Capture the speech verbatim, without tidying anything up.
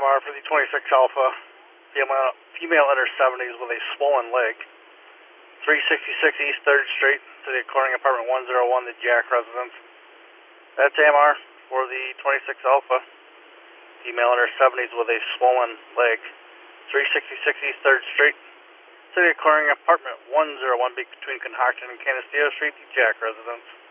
R for the twenty-six Alpha, female, female in her seventies with a swollen leg. three sixty-six East third Street, City of Corning, apartment one oh one, the Jack residence. That's A M R for the twenty-six Alpha, female in her seventies with a swollen leg. three sixty-six East third Street, City of Corning, apartment one oh one, between Conhockton and Canisteo Street, the Jack residence.